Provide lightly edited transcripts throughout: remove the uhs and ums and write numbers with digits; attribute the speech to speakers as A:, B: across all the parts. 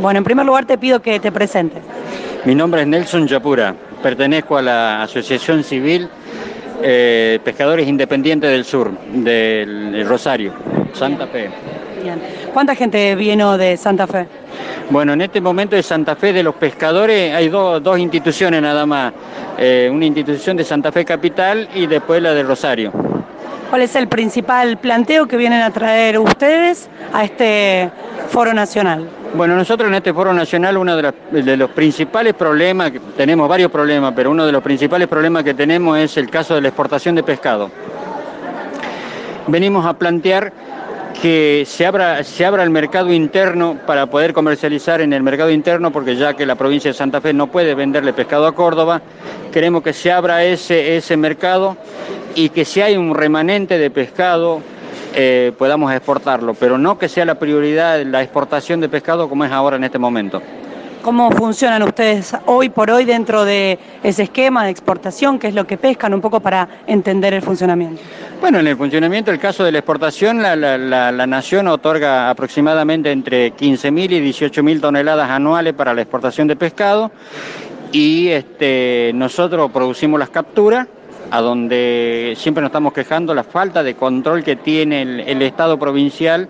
A: Bueno, en primer lugar te pido que te presentes.
B: Mi nombre es Nelson Yapura, pertenezco a la Asociación Civil Pescadores Independientes del Sur, del Rosario, Santa Fe.
A: Bien. ¿Cuánta gente vino de Santa Fe?
B: Bueno, en este momento de Santa Fe de los pescadores hay dos instituciones nada más, una institución de Santa Fe Capital y después la de Rosario.
A: ¿Cuál es el principal planteo que vienen a traer ustedes a este foro nacional?
B: Bueno, nosotros en este foro nacional uno de los principales problemas, tenemos varios problemas, pero uno de los principales problemas que tenemos es el caso de la exportación de pescado. Venimos a plantear que se abra el mercado interno para poder comercializar en el mercado interno, porque ya que la provincia de Santa Fe no puede venderle pescado a Córdoba, queremos que se abra ese mercado y que si hay un remanente de pescado podamos exportarlo, pero no que sea la prioridad la exportación de pescado como es ahora en este momento.
A: ¿Cómo funcionan ustedes hoy por hoy dentro de ese esquema de exportación? ¿Qué es lo que pescan? Un poco para entender el funcionamiento.
B: Bueno, en el funcionamiento, el caso de la exportación, la Nación otorga aproximadamente entre 15.000 y 18.000 toneladas anuales para la exportación de pescado y nosotros producimos las capturas, a donde siempre nos estamos quejando la falta de control que tiene el Estado provincial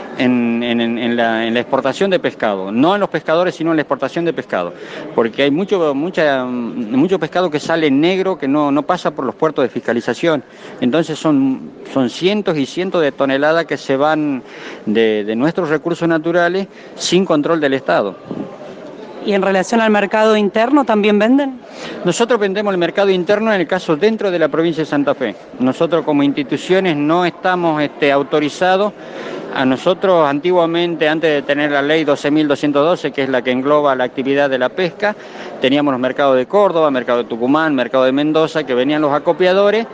B: en la exportación de pescado, no en los pescadores, sino en la exportación de pescado, porque hay mucho pescado que sale negro, que no pasa por los puertos de fiscalización, entonces son cientos y cientos de toneladas que se van de nuestros recursos naturales sin control del Estado.
A: ¿Y en relación al mercado interno también venden?
B: Nosotros vendemos el mercado interno en el caso dentro de la provincia de Santa Fe. Nosotros como instituciones no estamos autorizados. A nosotros antiguamente, antes de tener la ley 12.212, que es la que engloba la actividad de la pesca, teníamos los mercados de Córdoba, mercado de Tucumán, mercado de Mendoza, que venían los acopiadores,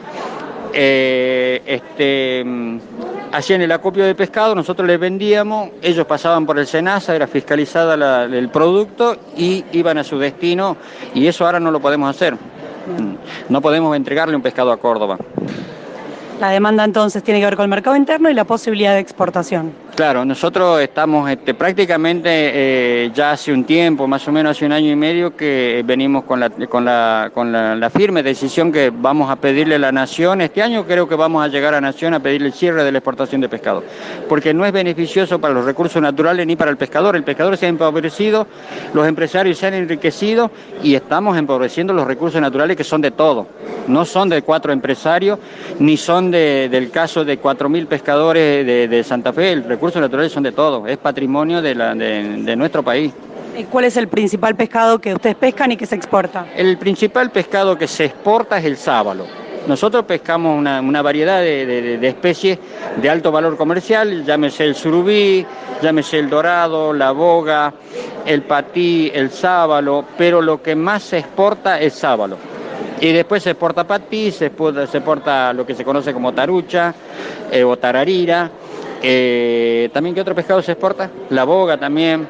B: hacían el acopio de pescado, nosotros les vendíamos, ellos pasaban por el SENASA, era fiscalizada el producto y iban a su destino, y eso ahora no lo podemos hacer. No podemos entregarle un pescado a Córdoba.
A: La demanda entonces tiene que ver con el mercado interno y la posibilidad de exportación.
B: Claro, nosotros estamos prácticamente ya hace un tiempo, más o menos hace un año y medio, que venimos con la firme decisión que vamos a pedirle a la Nación. Este año creo que vamos a llegar a Nación a pedirle el cierre de la exportación de pescado, porque no es beneficioso para los recursos naturales ni para el pescador se ha empobrecido, los empresarios se han enriquecido y estamos empobreciendo los recursos naturales que son de todos, no son de 4 empresarios, ni son del caso de 4.000 pescadores de Santa Fe. El recursos naturales son de todos, es patrimonio de nuestro país.
A: ¿Cuál es el principal pescado que ustedes pescan y que se exporta?
B: El principal pescado que se exporta es el sábalo. Nosotros pescamos una variedad de especies de alto valor comercial, llámese el surubí, llámese el dorado, la boga, el patí, el sábalo, pero lo que más se exporta es sábalo. Y después se exporta patí, se exporta lo que se conoce como tarucha o tararira. ¿También qué otro pescado se exporta? La boga también.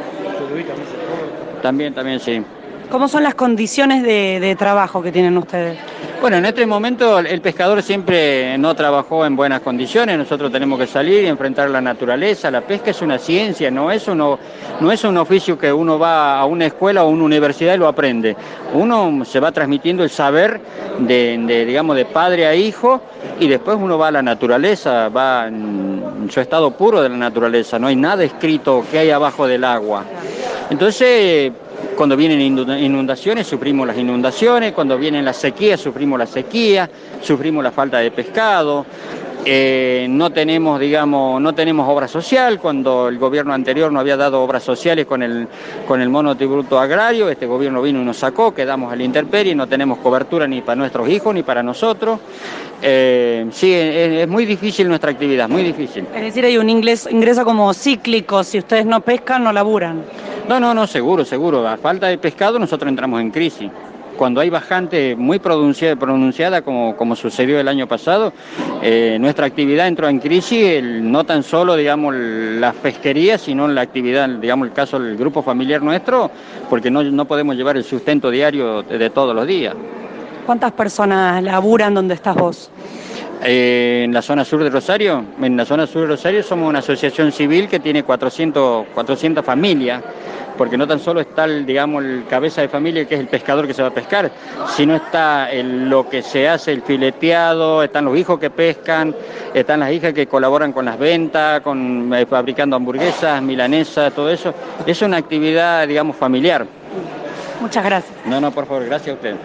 B: También, sí.
A: ¿Cómo son las condiciones de trabajo que tienen ustedes?
B: Bueno, en este momento el pescador siempre no trabajó en buenas condiciones, nosotros tenemos que salir y enfrentar la naturaleza, la pesca es una ciencia, no es un oficio que uno va a una escuela o a una universidad y lo aprende, uno se va transmitiendo el saber de padre a hijo y después uno va a la naturaleza, va en su estado puro de la naturaleza, no hay nada escrito que hay abajo del agua. Entonces, cuando vienen inundaciones, sufrimos las inundaciones, cuando vienen las sequías, sufrimos la sequía, sufrimos la falta de pescado, no tenemos obra social, cuando el gobierno anterior no había dado obras sociales con el monotributo agrario, este gobierno vino y nos sacó, quedamos a la intemperie, no tenemos cobertura ni para nuestros hijos ni para nosotros. Sí, es muy difícil nuestra actividad, muy difícil.
A: Es decir, hay un ingreso como cíclico, si ustedes no pescan, no laburan.
B: No, seguro. A falta de pescado nosotros entramos en crisis. Cuando hay bajante muy pronunciada como sucedió el año pasado, nuestra actividad entró en crisis, no tan solo, la pesquería, sino la actividad, el caso del grupo familiar nuestro, porque no podemos llevar el sustento diario de todos los días.
A: ¿Cuántas personas laburan donde estás vos?
B: En la zona sur de Rosario, somos una asociación civil que tiene 400 familias, porque no tan solo está el cabeza de familia, que es el pescador que se va a pescar, sino está lo que se hace, el fileteado, están los hijos que pescan, están las hijas que colaboran con las ventas, fabricando hamburguesas, milanesas, todo eso. Es una actividad, familiar.
A: Muchas gracias.
B: No, por favor, gracias a usted.